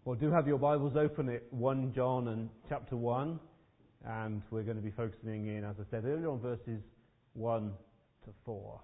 Well, do have your Bibles open at 1 John and chapter 1, and we're going to be focusing in, as I said earlier, on verses 1 to 4.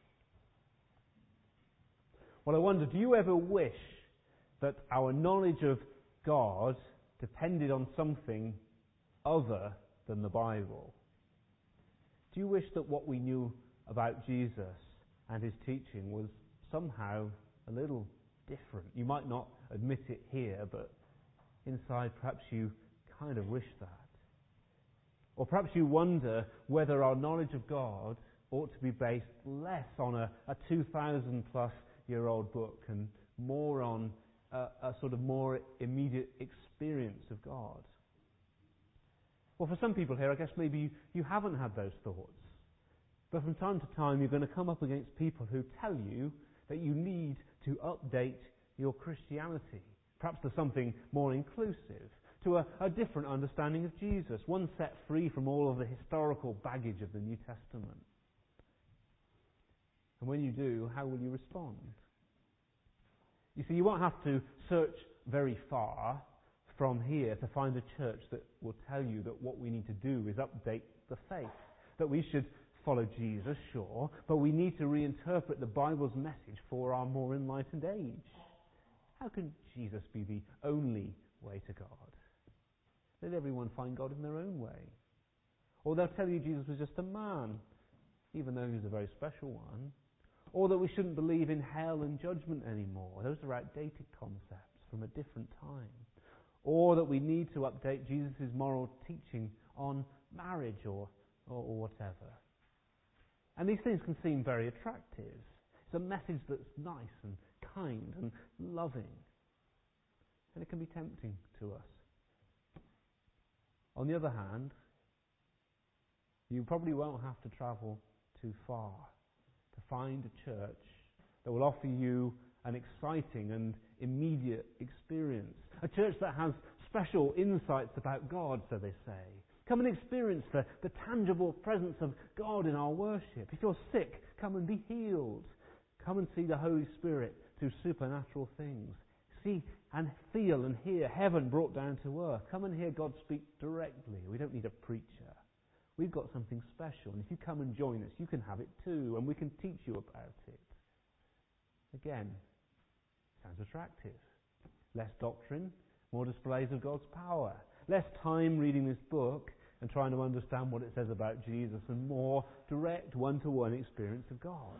Well, I wonder, do you ever wish that our knowledge of God depended on something other than the Bible? Do you wish that what we knew about Jesus and his teaching was somehow a little different? You might not admit it here, but inside perhaps you kind of wish that. Or perhaps you wonder whether our knowledge of God ought to be based less on a 2,000 plus year old book and more on a sort of more immediate experience of God. Well, for some people here, I guess maybe you haven't had those thoughts. But from time to time, you're going to come up against people who tell you that you need to update your Christianity, perhaps to something more inclusive, to a different understanding of Jesus, one set free from all of the historical baggage of the New Testament. And when you do, how will you respond? You see, you won't have to search very far from here to find a church that will tell you that what we need to do is update the faith, that we should follow Jesus, sure, but we need to reinterpret the Bible's message for our more enlightened age. How can Jesus be the only way to God? Let everyone find God in their own way. Or they'll tell you Jesus was just a man, even though he was a very special one. Or that we shouldn't believe in hell and judgment anymore. Those are outdated concepts from a different time. Or that we need to update Jesus' moral teaching on marriage or whatever. And these things can seem very attractive. It's a message that's nice and kind and loving. And it can be tempting to us. On the other hand, you probably won't have to travel too far to find a church that will offer you an exciting and immediate experience. A church that has special insights about God, so they say. Come and experience the tangible presence of God in our worship. If you're sick, come and be healed. Come and see the Holy Spirit do supernatural things. See and feel and hear heaven brought down to earth. Come and hear God speak directly. We don't need a preacher. We've got something special, and if you come and join us, you can have it too, and we can teach you about it. Again, sounds attractive. Less doctrine, more displays of God's power. Less time reading this book and trying to understand what it says about Jesus, and more direct one-to-one experience of God.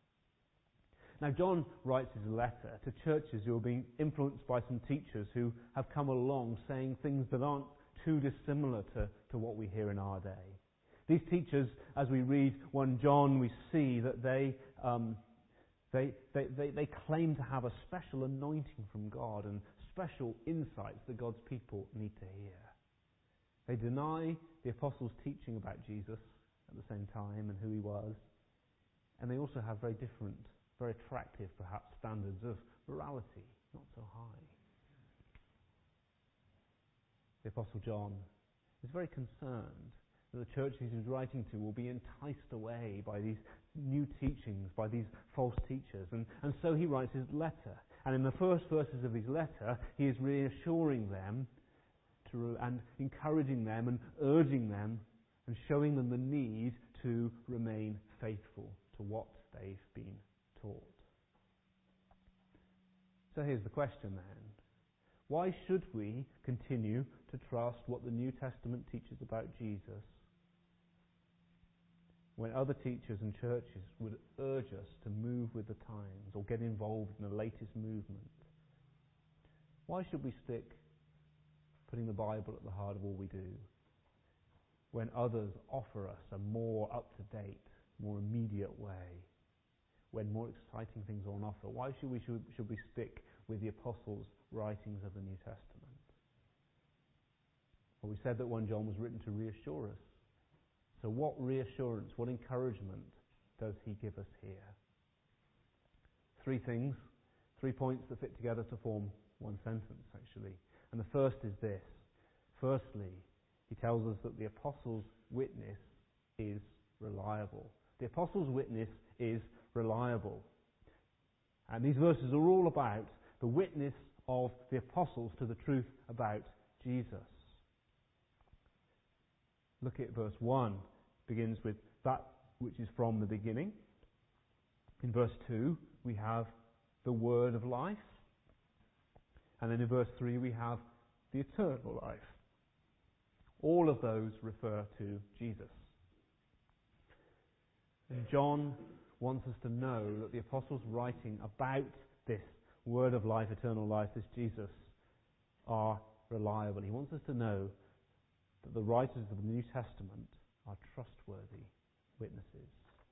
Now, John writes his letter to churches who are being influenced by some teachers who have come along saying things that aren't too dissimilar to what we hear in our day. These teachers, as we read 1 John, we see that they claim to have a special anointing from God and special insights that God's people need to hear. They deny the apostles' teaching about Jesus at the same time and who he was, and they also have very different, very attractive, perhaps, standards of morality, not so high. The Apostle John is very concerned that the churches he's writing to will be enticed away by these new teachings, by these false teachers. And so he writes his letter. And in the first verses of his letter, he is reassuring them and encouraging them and urging them and showing them the need to remain faithful to what they've been taught. So here's the question then. Why should we continue to trust what the New Testament teaches about Jesus when other teachers and churches would urge us to move with the times or get involved in the latest movement? Why should we stick putting the Bible at the heart of all we do when others offer us a more up-to-date, more immediate way, when more exciting things are on offer? Why should we stick with the apostles' writings of the New Testament? Well, we said that 1 John was written to reassure us. So what reassurance, what encouragement does he give us here? 3 things, 3 points that fit together to form one sentence, actually. And the first is this. Firstly, he tells us that the apostles' witness is reliable. The apostles' witness is reliable. And these verses are all about the witness of the apostles to the truth about Jesus. Look at verse 1. It begins with that which is from the beginning. In verse 2, we have the word of life. And then in verse 3, we have the eternal life. All of those refer to Jesus. And John wants us to know that the apostles writing about this word of life, eternal life, this Jesus, are reliable. He wants us to know that the writers of the New Testament are trustworthy witnesses.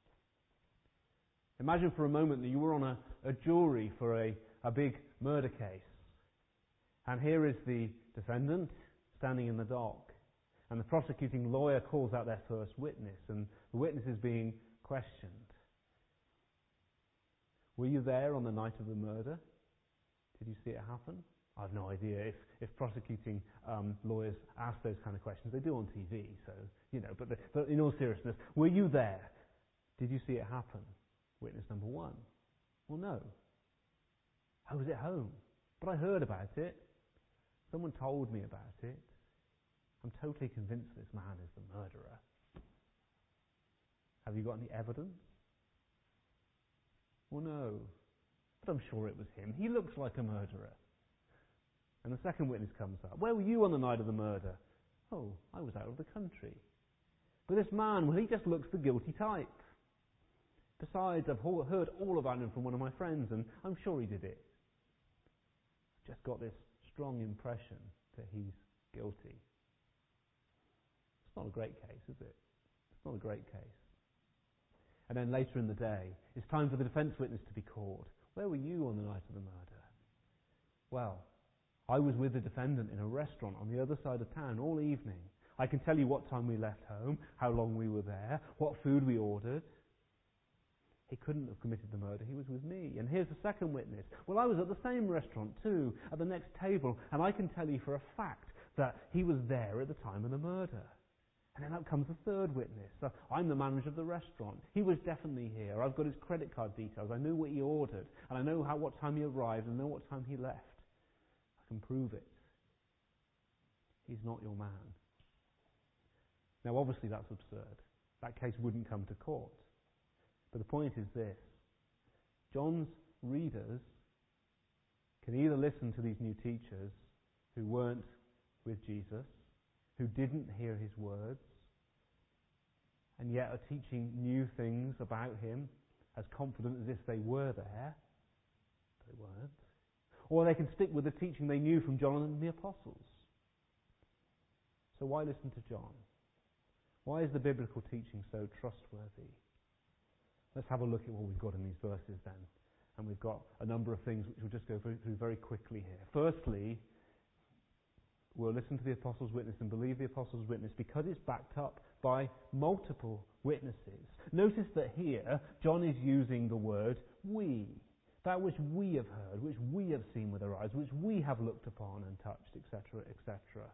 Imagine for a moment that you were on a jury for a big murder case. And here is the defendant standing in the dock. And the prosecuting lawyer calls out their first witness. And the witness is being questioned. Were you there on the night of the murder? Did you see it happen? I have no idea if prosecuting lawyers ask those kind of questions. They do on TV, so, but in all seriousness, were you there? Did you see it happen? Witness number 1. Well, no. I was at home, but I heard about it. Someone told me about it. I'm totally convinced this man is the murderer. Have you got any evidence? Well, no. But I'm sure it was him. He looks like a murderer. And the second witness comes up. Where were you on the night of the murder? Oh, I was out of the country. But this man, well, he just looks the guilty type. Besides, I've heard all about him from one of my friends, and I'm sure he did it. I've just got this strong impression that he's guilty. It's not a great case, is it? It's not a great case. And then later in the day, it's time for the defence witness to be called. Where were you on the night of the murder? Well, I was with the defendant in a restaurant on the other side of town all evening. I can tell you what time we left home, how long we were there, what food we ordered. He couldn't have committed the murder. He was with me. And here's the second witness. Well, I was at the same restaurant too, at the next table, and I can tell you for a fact that he was there at the time of the murder. And then up comes the third witness. So I'm the manager of the restaurant. He was definitely here. I've got his credit card details. I knew what he ordered. And I know what time he arrived and I know what time he left. I can prove it. He's not your man. Now, obviously, that's absurd. That case wouldn't come to court. But the point is this. John's readers can either listen to these new teachers who weren't with Jesus, who didn't hear his words, and yet are teaching new things about him, as confident as if they were there. They weren't. Or they can stick with the teaching they knew from John and the apostles. So why listen to John? Why is the biblical teaching so trustworthy? Let's have a look at what we've got in these verses then. And we've got a number of things which we'll just go through very quickly here. Firstly, we'll listen to the apostles' witness and believe the apostles' witness because it's backed up by multiple witnesses. Notice that here, John is using the word we. That which we have heard, which we have seen with our eyes, which we have looked upon and touched, etc., etc.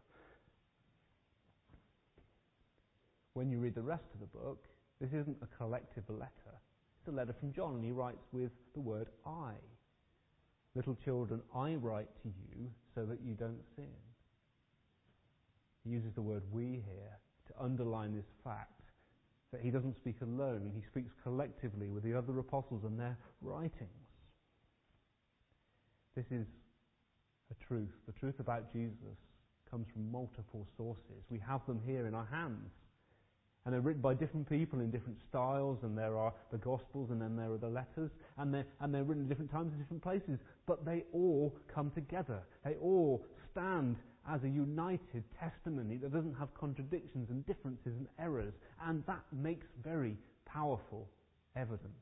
When you read the rest of the book, this isn't a collective letter. It's a letter from John, and he writes with the word I. Little children, I write to you so that you don't sin. He uses the word we here to underline this fact that he doesn't speak alone. He speaks collectively with the other apostles and their writings. This is a truth. The truth about Jesus comes from multiple sources. We have them here in our hands. And they're written by different people in different styles, and there are the Gospels, and then there are the letters, and they're written at different times in different places. But they all come together. They all stand as a united testimony that doesn't have contradictions and differences and errors, and that makes very powerful evidence.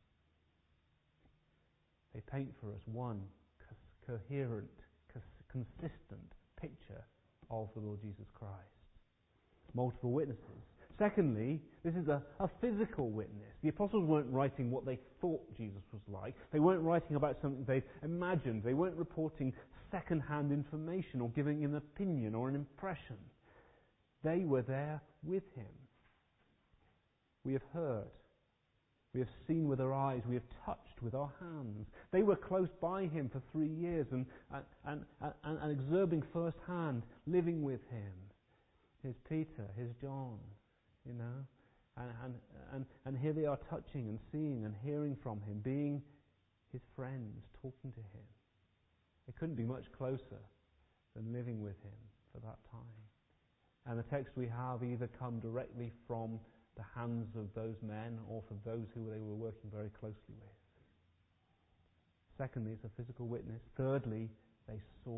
They paint for us one coherent, consistent picture of the Lord Jesus Christ. Multiple witnesses. Secondly, this is a physical witness. The apostles weren't writing what they thought Jesus was like. They weren't writing about something they imagined. They weren't reporting second-hand information or giving an opinion or an impression. They were there with him. We have heard We have seen with our eyes. We have touched with our hands. They were close by him for 3 years and observing firsthand, living with him. Here's Peter, here's John, you know. And here they are touching and seeing and hearing from him, being his friends, talking to him. They couldn't be much closer than living with him for that time. And the text we have either come directly from the hands of those men or from those who they were working very closely with. Secondly, it's a physical witness. Thirdly, they saw.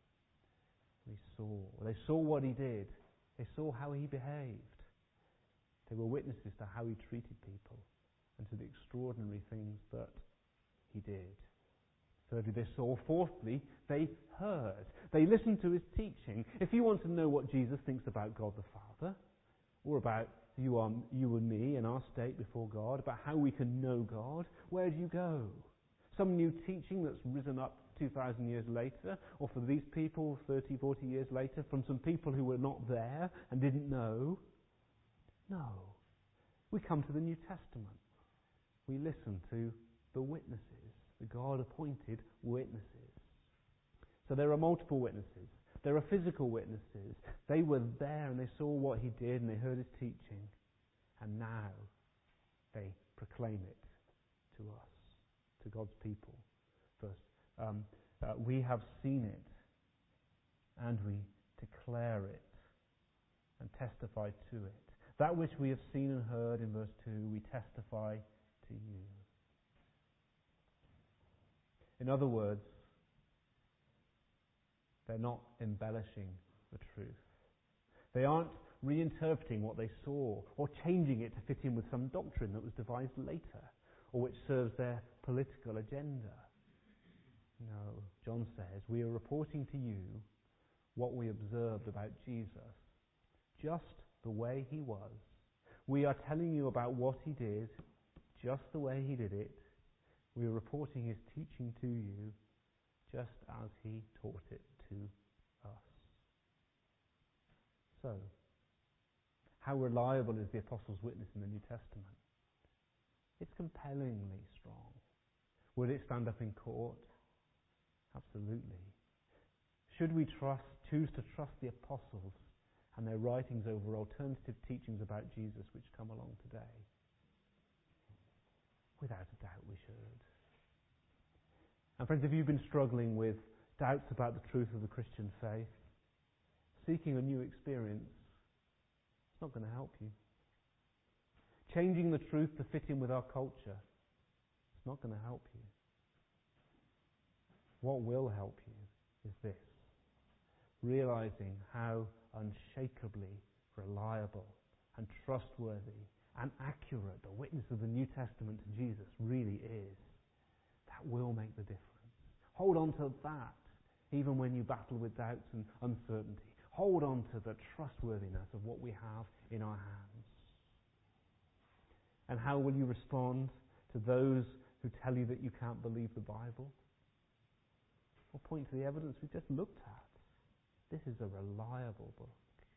They saw what he did. They saw how he behaved. They were witnesses to how he treated people and to the extraordinary things that he did. Thirdly, they saw. Fourthly, they heard. They listened to his teaching. If you want to know what Jesus thinks about God the Father, or about you and me and our state before God, about how we can know God, where do you go? Some new teaching that's risen up 2,000 years later, or for these people 30, 40 years later, from some people who were not there and didn't know? No. We come to the New Testament. We listen to the witnesses, the God-appointed witnesses. So there are multiple witnesses. There are physical witnesses. They were there and they saw what he did and they heard his teaching. And now they proclaim it to us, to God's people. First, we have seen it and we declare it and testify to it. That which we have seen and heard in verse 2, we testify to you. In other words, they're not embellishing the truth. They aren't reinterpreting what they saw or changing it to fit in with some doctrine that was devised later or which serves their political agenda. No, John says, we are reporting to you what we observed about Jesus, just the way he was. We are telling you about what he did, just the way he did it. We are reporting his teaching to you, just as he taught it to us. So, how reliable is the Apostles' witness in the New Testament? It's compellingly strong. Would it stand up in court? Absolutely. Should we choose to trust the Apostles and their writings over alternative teachings about Jesus which come along today? Without a doubt we should. And friends, if you've been struggling with doubts about the truth of the Christian faith, seeking a new experience, it's not going to help you. Changing the truth to fit in with our culture, it's not going to help you. What will help you is this: realizing how unshakably reliable and trustworthy and accurate the witness of the New Testament to Jesus really is. That will make the difference. Hold on to that, even when you battle with doubts and uncertainty. Hold on to the trustworthiness of what we have in our hands. And how will you respond to those who tell you that you can't believe the Bible? Well, point to the evidence we just looked at. This is a reliable book.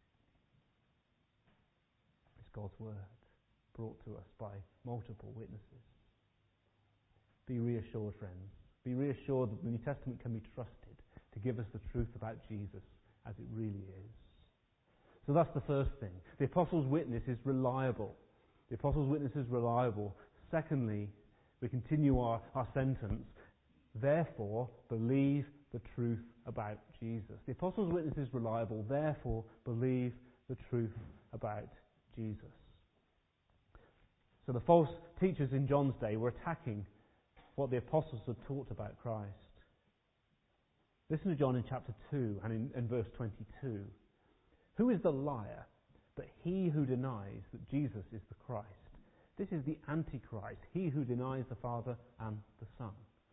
It's God's Word, brought to us by multiple witnesses. Be reassured, friends. Be reassured that the New Testament can be trusted to give us the truth about Jesus as it really is. So that's the first thing. The Apostles' witness is reliable. The Apostles' witness is reliable. Secondly, we continue our sentence. Therefore, believe the truth about Jesus. The Apostles' witness is reliable. Therefore, believe the truth about Jesus. So the false teachers in John's day were attacking what the apostles had taught about Christ. Listen to John in chapter 2 and in verse 22. Who is the liar but he who denies that Jesus is the Christ? This is the Antichrist, he who denies the Father and the Son.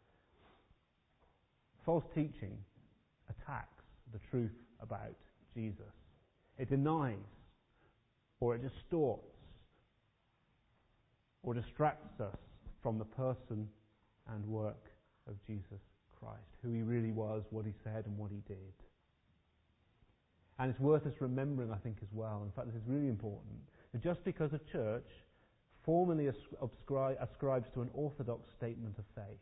False teaching attacks the truth about Jesus. It denies, or it distorts, or distracts us from the person and work of Jesus Christ, who he really was, what he said and what he did. And it's worth us remembering, I think, as well, in fact this is really important, that just because a church formally ascribes to an orthodox statement of faith,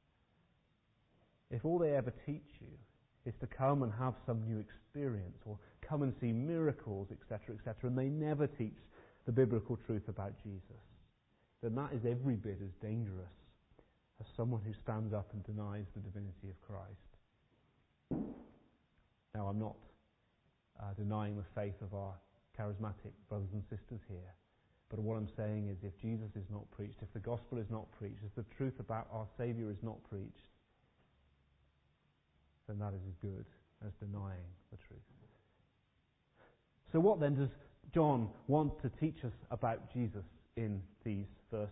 if all they ever teach you is to come and have some new experience or come and see miracles, etc., etc., and they never teach the biblical truth about Jesus, then that is every bit as dangerous as someone who stands up and denies the divinity of Christ. Now, I'm not denying the faith of our charismatic brothers and sisters here, but what I'm saying is if Jesus is not preached, if the gospel is not preached, if the truth about our Saviour is not preached, then that is as good as denying the truth. So what then does John want to teach us about Jesus in these verses?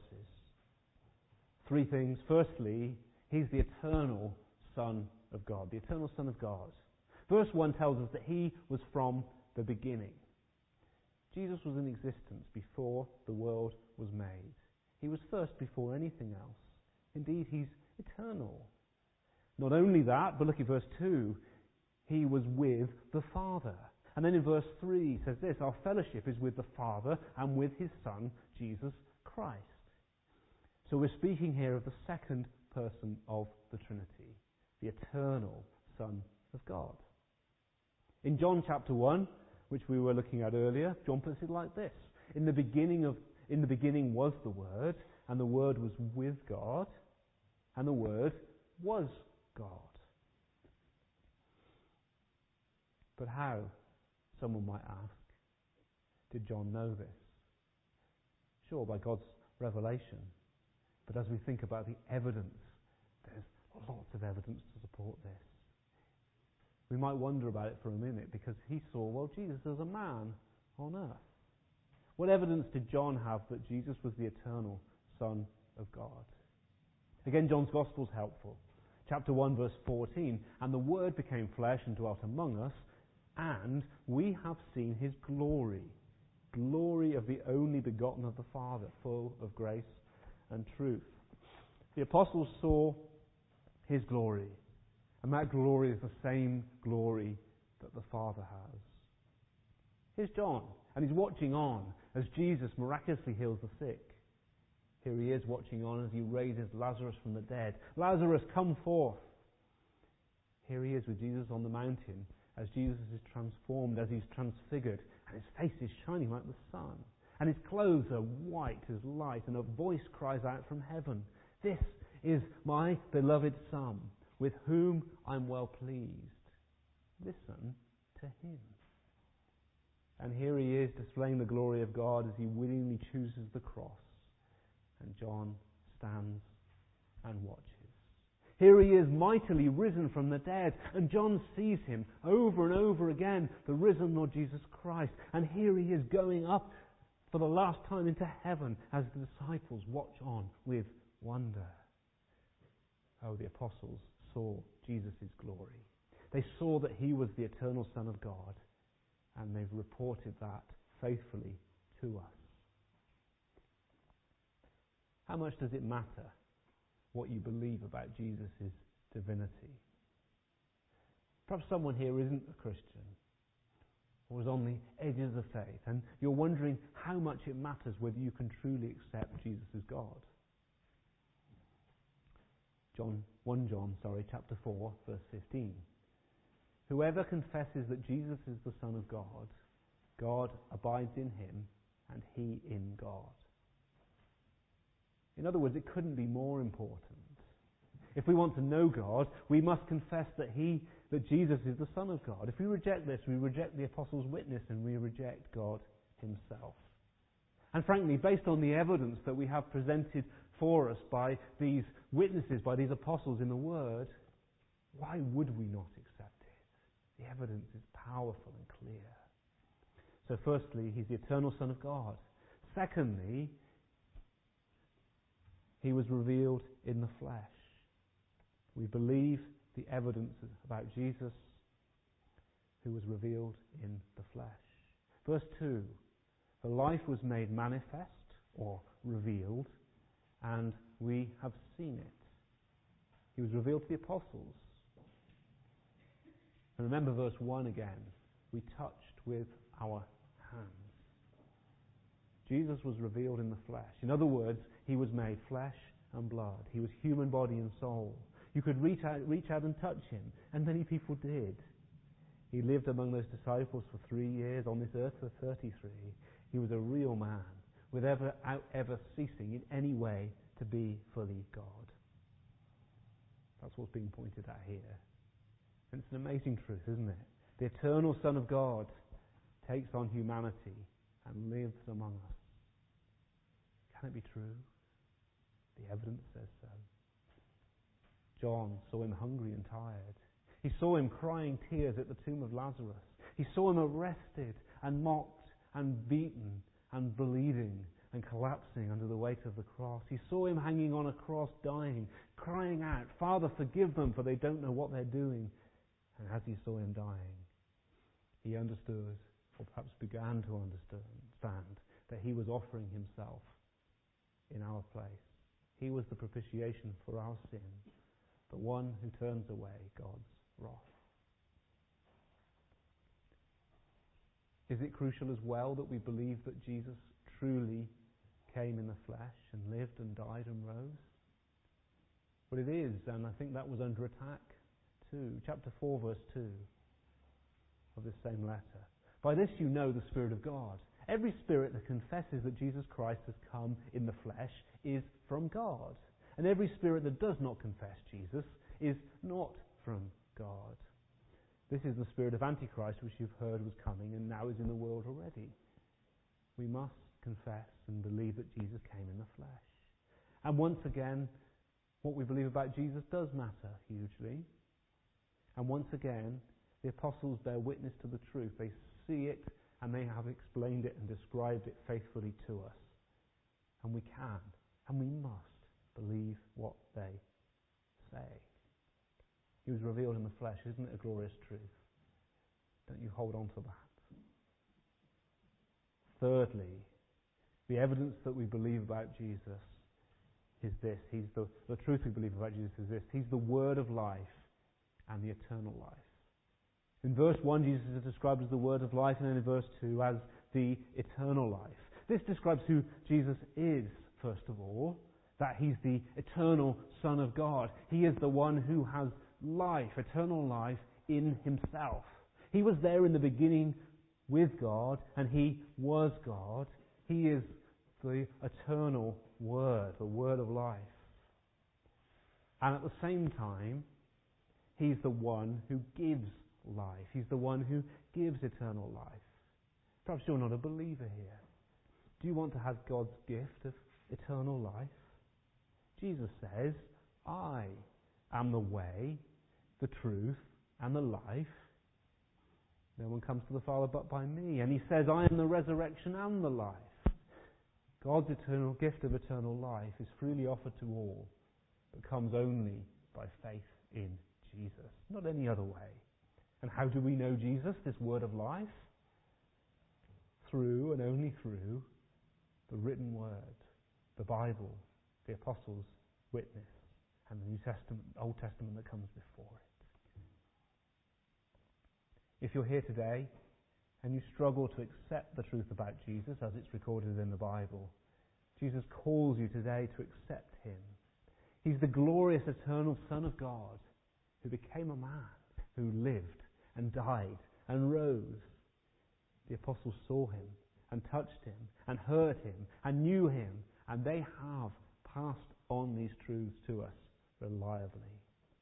3 things. Firstly, he's the eternal Son of God. The eternal Son of God. Verse 1 tells us that he was from the beginning. Jesus was in existence before the world was made. He was first before anything else. Indeed, he's eternal. Not only that, but look at verse 2. He was with the Father. And then in verse 3 he says this, our fellowship is with the Father and with his Son, Jesus Christ. So we're speaking here of the second person of the Trinity, the eternal Son of God. In John chapter 1, which we were looking at earlier, John puts it like this. In the beginning was the Word, and the Word was with God, and the Word was God. But how, someone might ask, did John know this? Sure, by God's revelation. But as we think about the evidence, there's lots of evidence to support this. We might wonder about it for a minute because he saw, well, Jesus as a man on earth. What evidence did John have that Jesus was the eternal Son of God? Again, John's Gospel is helpful. Chapter 1, verse 14, and the Word became flesh and dwelt among us, and we have seen his glory, glory of the only begotten of the Father, full of grace and truth. The apostles saw his glory, and that glory is the same glory that the Father has. Here's John, and he's watching on as Jesus miraculously heals the sick. Here he is watching on as he raises Lazarus from the dead. Lazarus, come forth. Here he is with Jesus on the mountain as Jesus is transformed, as he's transfigured, and his face is shining like the sun. And his clothes are white as light, and a voice cries out from heaven, "This is my beloved Son, with whom I'm well pleased. Listen to him." And here he is displaying the glory of God as he willingly chooses the cross. And John stands and watches. Here he is mightily risen from the dead, and John sees him over and over again, the risen Lord Jesus Christ. And here he is going up for the last time into heaven as the disciples watch on with wonder. Oh, the apostles saw Jesus' glory. They saw that he was the eternal Son of God, and they've reported that faithfully to us. How much does it matter what you believe about Jesus' divinity? Perhaps someone here isn't a Christian or is on the edges of faith, and you're wondering how much it matters whether you can truly accept Jesus as God. 1 John chapter 4, verse 15. Whoever confesses that Jesus is the Son of God, God abides in him, and he in God. In other words, it couldn't be more important. If we want to know God, we must confess that Jesus is the Son of God. If we reject this, we reject the apostles' witness and we reject God himself. And frankly, based on the evidence that we have presented for us by these witnesses, by these apostles in the Word, why would we not accept it? The evidence is powerful and clear. So firstly, he's the eternal Son of God. Secondly, he was revealed in the flesh. We believe the evidence about Jesus, who was revealed in the flesh. Verse 2, the life was made manifest, or revealed, and we have seen it. He was revealed to the apostles. And remember verse 1 again, we touched with our hands. Jesus was revealed in the flesh. In other words, he was made flesh and blood. He was human body and soul. You could reach out and touch him, and many people did. He lived among those disciples for 3 years, on this earth for 33. He was a real man, without ever ceasing in any way to be fully God. That's what's being pointed at here. And it's an amazing truth, isn't it? The eternal Son of God takes on humanity and lives among us. Can it be true? The evidence says so. John saw him hungry and tired. He saw him crying tears at the tomb of Lazarus. He saw him arrested and mocked and beaten and bleeding and collapsing under the weight of the cross. He saw him hanging on a cross, dying, crying out, "Father, forgive them, for they don't know what they're doing." And as he saw him dying, he understood, or perhaps began to understand, that he was offering himself in our place. He was the propitiation for our sin, the one who turns away God's wrath. Is it crucial as well that we believe that Jesus truly came in the flesh and lived and died and rose? Well, it is, and I think that was under attack too. Chapter 4, verse 2 of this same letter. "By this you know the Spirit of God. Every spirit that confesses that Jesus Christ has come in the flesh is from God. And every spirit that does not confess Jesus is not from God. This is the spirit of Antichrist, which you've heard was coming and now is in the world already." We must confess and believe that Jesus came in the flesh. And once again, what we believe about Jesus does matter hugely. And once again, the apostles bear witness to the truth. They see it and they have explained it and described it faithfully to us. And we can and we must believe what they say. He was revealed in the flesh. Isn't it a glorious truth? Don't you hold on to that. Thirdly, the evidence that we believe about Jesus is this. The truth we believe about Jesus is this. He's the Word of life and the eternal life. In verse 1, Jesus is described as the Word of life, and then in verse 2 as the eternal life. This describes who Jesus is, first of all, that he's the eternal Son of God. He is the one who has life, eternal life, in himself. He was there in the beginning with God, and he was God. He is the eternal Word, the Word of life. And at the same time, he's the one who gives life. He's the one who gives eternal life. Perhaps you're not a believer here. Do you want to have God's gift of eternal life? Jesus says, "I am the way, the truth, and the life. No one comes to the Father but by me." And he says, "I am the resurrection and the life." God's eternal gift of eternal life is freely offered to all, but comes only by faith in Jesus, not any other way. And how do we know Jesus, this Word of life? Through and only through the written Word, the Bible, the Apostles' witness, and the New Testament, Old Testament that comes before it. If you're here today and you struggle to accept the truth about Jesus as it's recorded in the Bible, Jesus calls you today to accept him. He's the glorious eternal Son of God who became a man, who lived and died and rose. The apostles saw him and touched him and heard him and knew him, and they have passed on these truths to us reliably.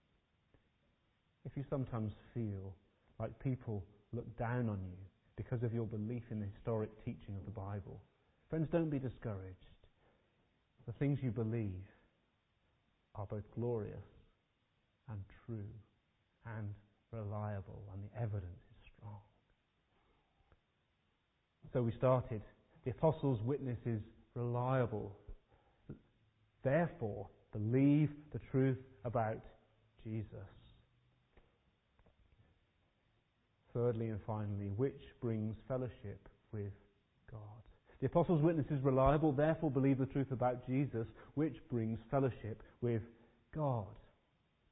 If you sometimes feel like people look down on you because of your belief in the historic teaching of the Bible, friends, don't be discouraged. The things you believe are both glorious and true and reliable, and the evidence is strong. So we started. The apostles' witness is reliable. Therefore, believe the truth about Jesus. Thirdly and finally, which brings fellowship with God. The apostles' witness is reliable, therefore believe the truth about Jesus, which brings fellowship with God.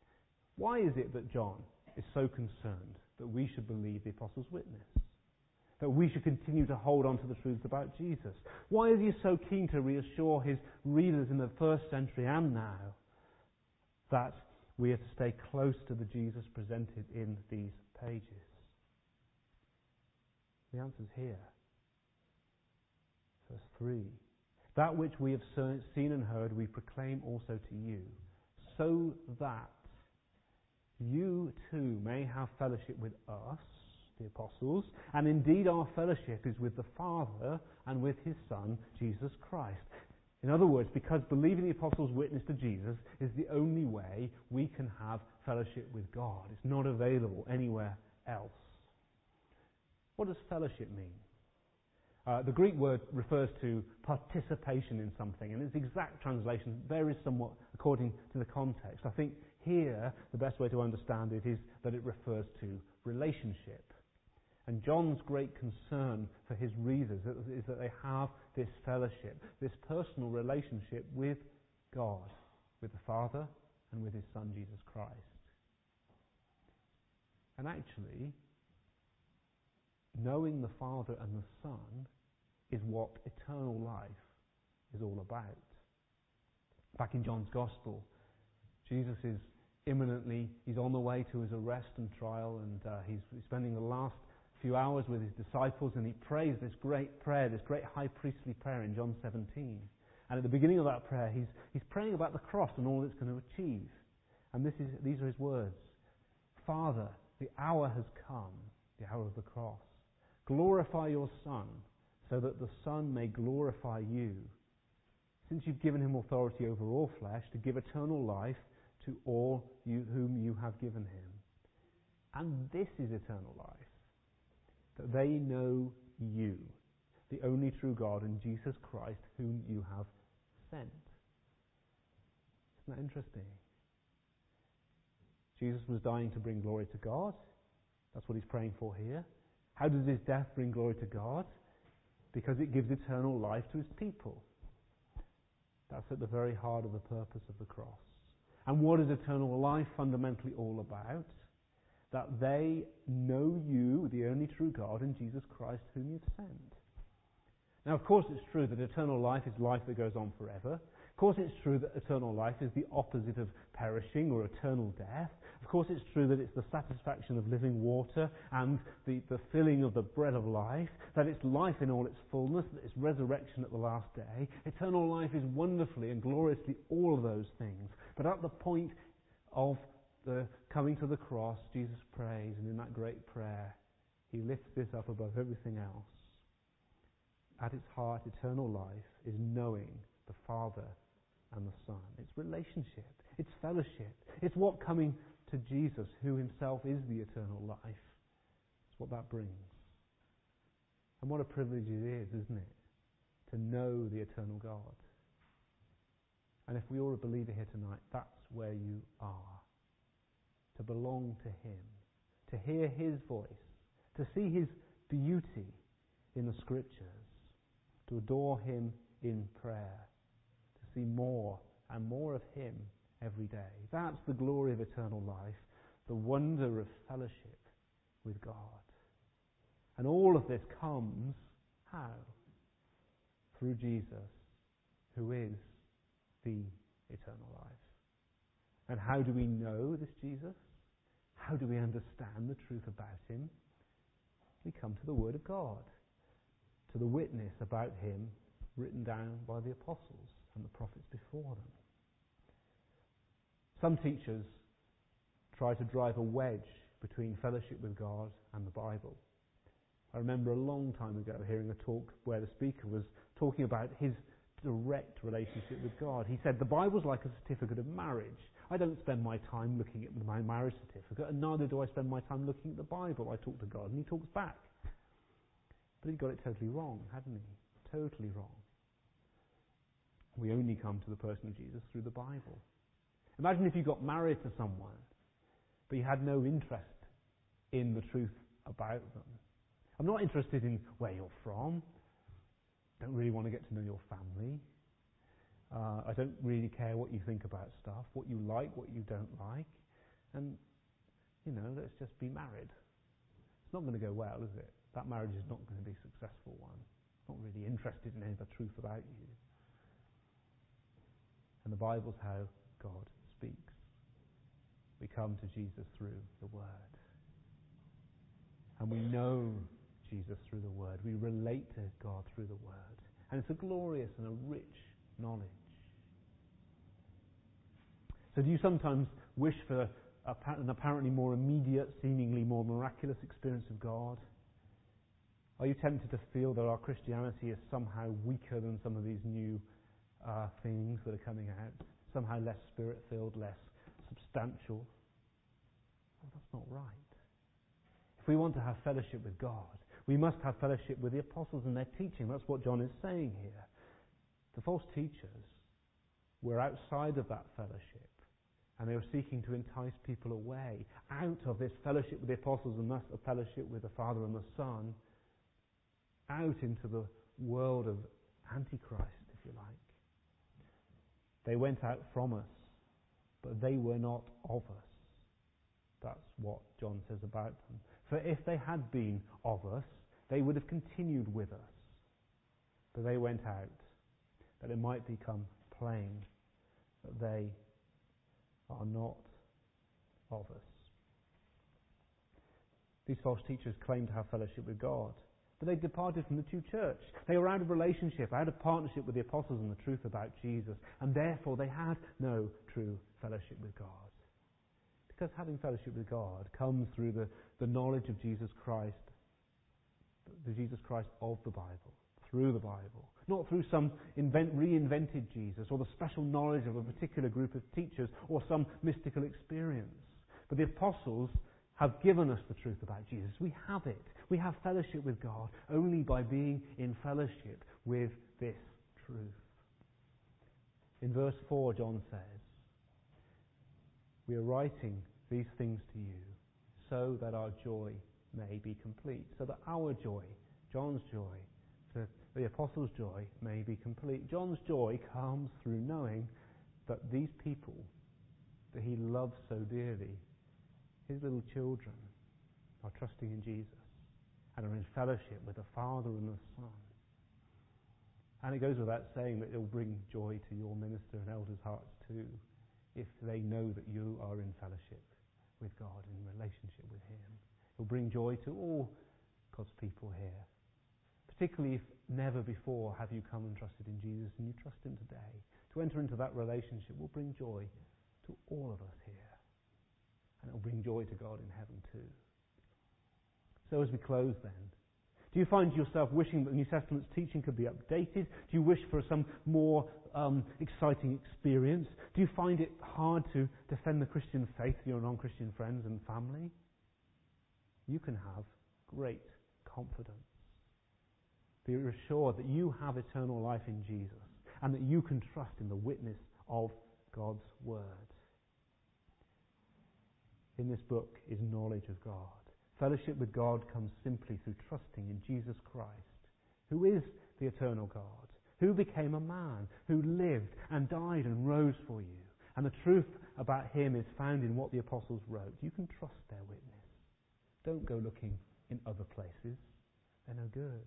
Why is it that John is so concerned that we should believe the apostles' witness? that we should continue to hold on to the truths about Jesus? Why is he so keen to reassure his readers in the first century and now that we are to stay close to the Jesus presented in these pages? The answer's here. Verse 3. That which we have seen and heard we proclaim also to you, so that you too may have fellowship with us, the apostles, and indeed our fellowship is with the Father and with his Son, Jesus Christ. In other words, because believing the apostles' witness to Jesus is the only way we can have fellowship with God. It's not available anywhere else. What does fellowship mean? The Greek word refers to participation in something, and its exact translation varies somewhat according to the context. I think here the best way to understand it is that it refers to relationship. And John's great concern for his readers is that they have this fellowship, this personal relationship with God, with the Father and with his Son Jesus Christ. And actually, knowing the Father and the Son is what eternal life is all about. Back in John's Gospel, Jesus is he's on the way to his arrest and trial, and he's spending the last few hours with his disciples, and he prays this great prayer, this great high priestly prayer in John 17. And at the beginning of that prayer, he's praying about the cross and all it's going to achieve. And these are his words. Father, the hour has come, the hour of the cross. Glorify your Son, so that the Son may glorify you, since you've given him authority over all flesh, to give eternal life to all you whom you have given him. And this is eternal life, that they know you, the only true God, and Jesus Christ, whom you have sent. Isn't that interesting? Jesus was dying to bring glory to God. That's what he's praying for here. How does his death bring glory to God? Because it gives eternal life to his people. That's at the very heart of the purpose of the cross. And what is eternal life fundamentally all about? That they know you, the only true God, and Jesus Christ, whom you've sent. Now, of course, it's true that eternal life is life that goes on forever. Of course, it's true that eternal life is the opposite of perishing or eternal death. Of course, it's true that it's the satisfaction of living water and the filling of the bread of life, that it's life in all its fullness, that it's resurrection at the last day. Eternal life is wonderfully and gloriously all of those things. But at the point of the coming to the cross, Jesus prays, and in that great prayer, he lifts this up above everything else. At its heart, eternal life is knowing the Father and the Son. It's relationship. It's fellowship. It's what coming to Jesus, who himself is the eternal life. It's what that brings. And what a privilege it is, isn't it? To know the eternal God. And if we are a believer here tonight, that's where you are. To belong to him. To hear his voice. To see his beauty in the Scriptures. To adore him in prayer. To see more and more of him every day. That's the glory of eternal life, the wonder of fellowship with God. And all of this comes, how? Through Jesus, who is the eternal life. And how do we know this Jesus? How do we understand the truth about him? We come to the Word of God, to the witness about him written down by the apostles and the prophets before them. Some teachers try to drive a wedge between fellowship with God and the Bible. I remember a long time ago hearing a talk where the speaker was talking about his direct relationship with God. He said, the Bible's like a certificate of marriage. I don't spend my time looking at my marriage certificate, and neither do I spend my time looking at the Bible. I talk to God, and he talks back. But he got it totally wrong, hadn't he? Totally wrong. We only come to the person of Jesus through the Bible. Imagine if you got married to someone, but you had no interest in the truth about them. I'm not interested in where you're from. Don't really want to get to know your family. I don't really care what you think about stuff, what you like, what you don't like. And, let's just be married. It's not going to go well, is it? that marriage is not going to be a successful one. Not really interested in any of the truth about you. And the Bible's how God speaks. We come to Jesus through the Word. And we know Jesus through the Word. We relate to God through the Word. And it's a glorious and a rich knowledge. So do you sometimes wish for an apparently more immediate, seemingly more miraculous experience of God? Are you tempted to feel that our Christianity is somehow weaker than some of these new things that are coming out? Somehow less spirit-filled, less substantial? Well, that's not right. If we want to have fellowship with God, we must have fellowship with the apostles and their teaching. That's what John is saying here. The false teachers were outside of that fellowship, and they were seeking to entice people away out of this fellowship with the apostles and thus a fellowship with the Father and the Son, out into the world of Antichrist, if you like. They went out from us, but they were not of us. That's what John says about them. For if they had been of us, they would have continued with us. But they went out, that it might become plain that they are not of us. These false teachers claimed to have fellowship with God, but they departed from the true church. They were out of relationship, out of partnership with the apostles and the truth about Jesus, and therefore they had no true fellowship with God. Because having fellowship with God comes through the knowledge of Jesus Christ, the Jesus Christ of the Bible, through the Bible. Not through some reinvented Jesus or the special knowledge of a particular group of teachers or some mystical experience. But the apostles have given us the truth about Jesus. We have it. We have fellowship with God only by being in fellowship with this truth. In verse 4, John says, "We are writing these things to you so that our joy may be complete." So that our joy, John's joy, the apostles' joy may be complete. John's joy comes through knowing that these people that he loves so dearly, his little children, are trusting in Jesus and are in fellowship with the Father and the Son. And it goes without saying that it will bring joy to your minister and elders' hearts too, if they know that you are in fellowship with God, in relationship with Him. It will bring joy to all God's people here. Particularly if never before have you come and trusted in Jesus and you trust Him today. To enter into that relationship will bring joy to all of us here. And it will bring joy to God in heaven too. So as we close then, do you find yourself wishing that the New Testament's teaching could be updated? Do you wish for some more exciting experience? Do you find it hard to defend the Christian faith to your non-Christian friends and family? You can have great confidence. Be assured that you have eternal life in Jesus and that you can trust in the witness of God's Word. In this book is knowledge of God. Fellowship with God comes simply through trusting in Jesus Christ, who is the eternal God, who became a man, who lived and died and rose for you. And the truth about Him is found in what the apostles wrote. You can trust their witness. Don't go looking in other places. They're no good.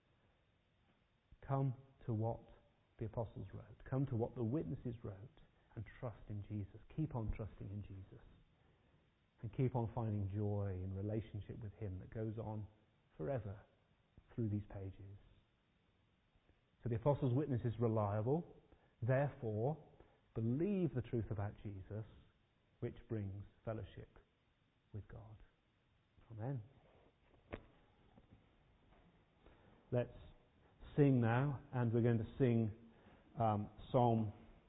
Come to what the apostles wrote. Come to what the witnesses wrote and trust in Jesus. Keep on trusting in Jesus. And keep on finding joy in relationship with Him that goes on forever through these pages. So the apostles' witness is reliable. Therefore, believe the truth about Jesus, which brings fellowship with God. Amen. Let's sing now, and we're going to sing Psalm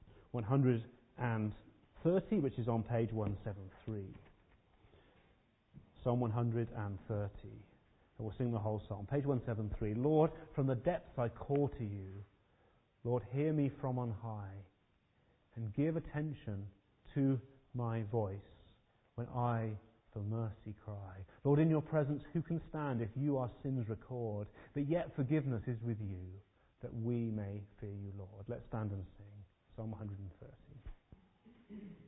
130, which is on page 173. Psalm 130. And we'll sing the whole psalm. Page 173. Lord, from the depths I call to you. Lord, hear me from on high, and give attention to my voice when I for mercy cry. Lord, in your presence who can stand if you our sins record? But yet forgiveness is with you, that we may fear you, Lord. Let's stand and sing Psalm 130.